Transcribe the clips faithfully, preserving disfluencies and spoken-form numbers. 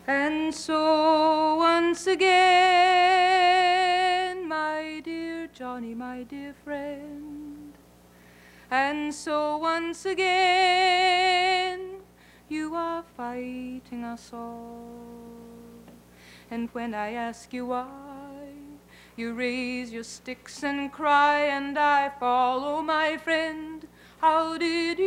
And so once again, my dear Johnny, my dear friend, and so once again, you are fighting us all. And when I ask you why, you raise your sticks and cry, and I follow, my friend. How did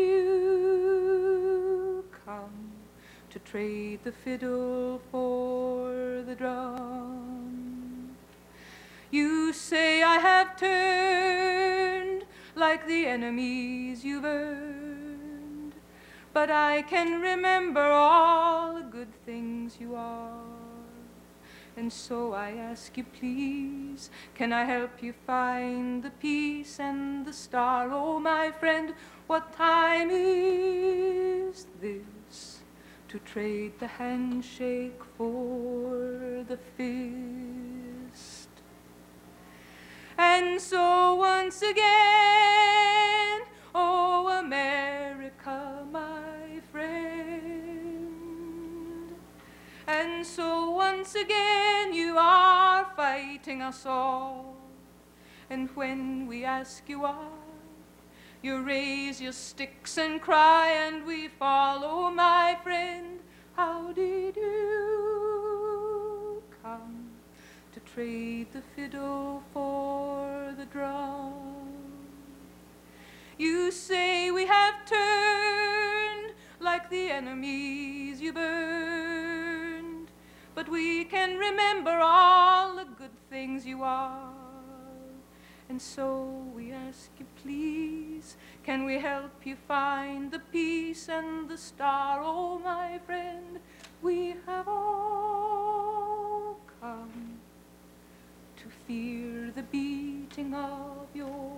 you come to trade the fiddle for the drum? You say I have turned like the enemies you've earned, but I can remember all the good things you are. And so I ask you, please, can I help you find the peace and the star? Oh, my friend, what time is this to trade the handshake for the fist? And so once again, oh, America, my friend. And so once again, you are fighting us all. And when we ask you why, you raise your sticks and cry, and we follow, my friend. How did you come to trade the fiddle for the drum? You say we have turned like the enemies you burned, but we can remember all the good things you are. And so we ask you, please, can we help you find the peace and the star? Oh, my friend, we have all come to fear the beating of your